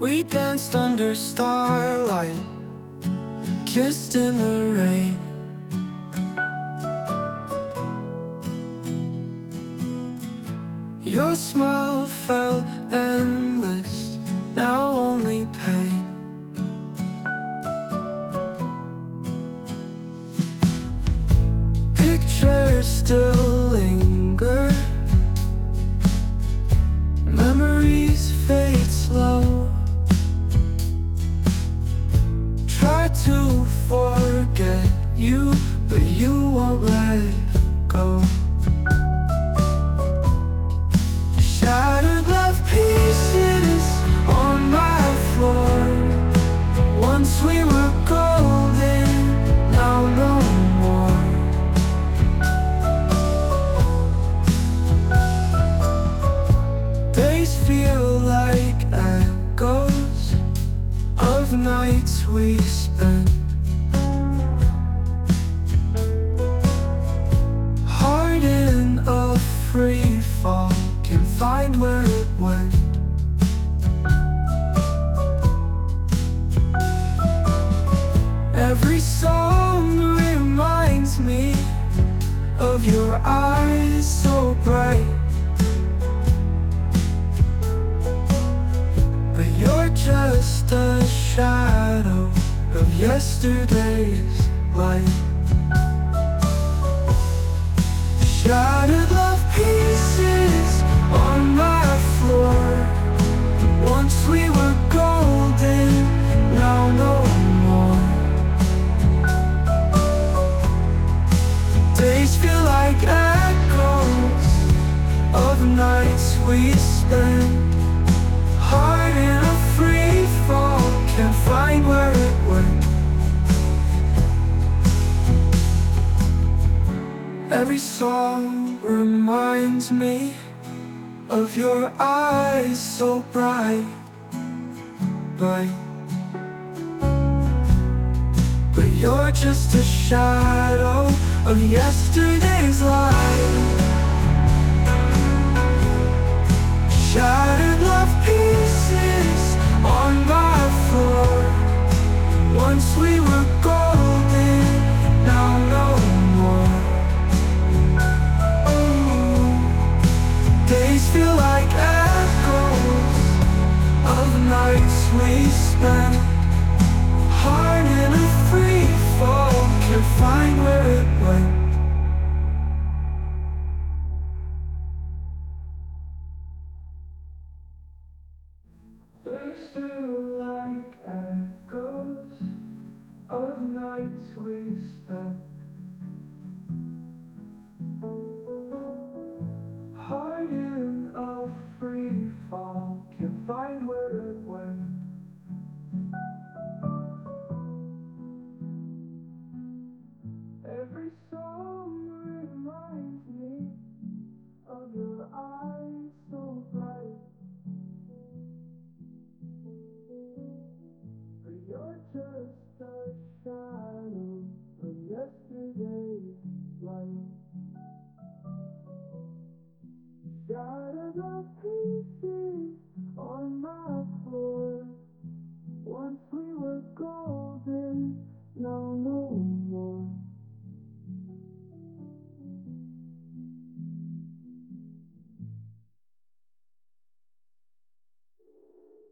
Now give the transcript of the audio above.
We danced under starlight, kissed in the rain. Your smile felt endless, now only pain. Pictures still linger, memories fade slow. Try to forget you, but you won't let go. Shattered love pieces on my floor. Once we were golden, now no more. Days feel like echoes of nights we spent. Heart in a free fall, can't find where it went. Every song reminds me of your eyes so bright. But you're just a shadow of yesterday's light. Shattered love pieces on my floor. Once we were golden, now no more. Days feel like echoes of nights we spent. Heart in a free fall, can't find where it went. Every song reminds me of your eyes so bright, bright. But you're just a shadow of yesterday's light. Shattered love pieces on my floor. Once we were golden, now no more. Days feel like echoes of nights we spent. Heart in a free fall, can't find where it went. Days feel like echoes of nights we spent. Heart in a free fall, can't find where it went. Every song reminds me of your eyes so bright. But you're just a shadow of yesterday's light. Shattered love pieces on my floor. Once we were golden, now no more.